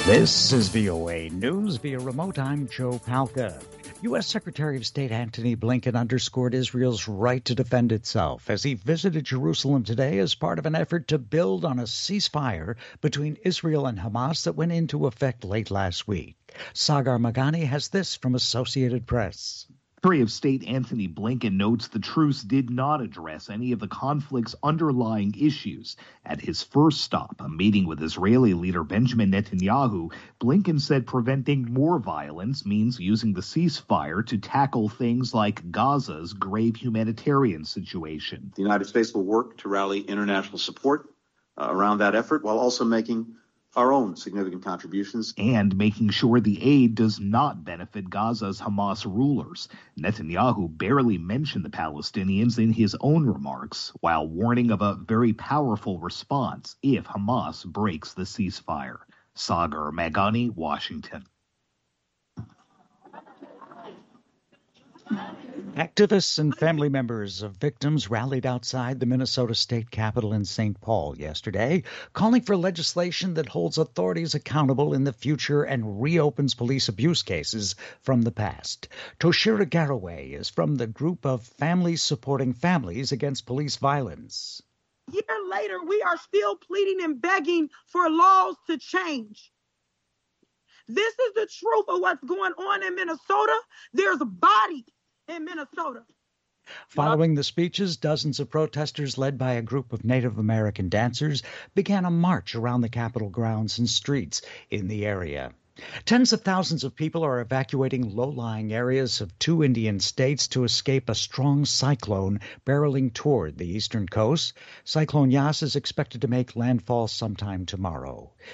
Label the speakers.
Speaker 1: This is VOA News via remote. I'm Joe Palca. U.S. Secretary of State Antony Blinken underscored Israel's right to defend itself as he visited Jerusalem today as part of an effort to build on a ceasefire between Israel and Hamas that went into effect late last week. Sagar Meghani has this from Associated Press.
Speaker 2: Secretary of State Antony Blinken notes the truce did not address any of the conflict's underlying issues. At his first stop, a meeting with Israeli leader Benjamin Netanyahu, Blinken said preventing more violence means using the ceasefire to tackle things like Gaza's grave humanitarian situation.
Speaker 3: The United States will work to rally international support around that effort while also making our own significant contributions.
Speaker 2: And making sure the aid does not benefit Gaza's Hamas rulers. Netanyahu barely mentioned the Palestinians in his own remarks, while warning of a very powerful response if Hamas breaks the ceasefire. Sagar Meghani, Washington.
Speaker 1: Activists and family members of victims rallied outside the Minnesota State Capitol in St. Paul yesterday, calling for legislation that holds authorities accountable in the future and reopens police abuse cases from the past. Toshira Garraway is from the group of Families Supporting Families Against Police Violence.
Speaker 4: A year later, we are still pleading and begging for laws to change. This is the truth of what's going on in Minnesota. There's bodies in Minnesota.
Speaker 1: Following the speeches, dozens of protesters led by a group of Native American dancers began a march around the Capitol grounds and streets in the area. Tens of thousands of people are evacuating low-lying areas of two Indian states to escape a strong cyclone barreling toward the eastern coast. Cyclone Yas is expected to make landfall sometime tomorrow.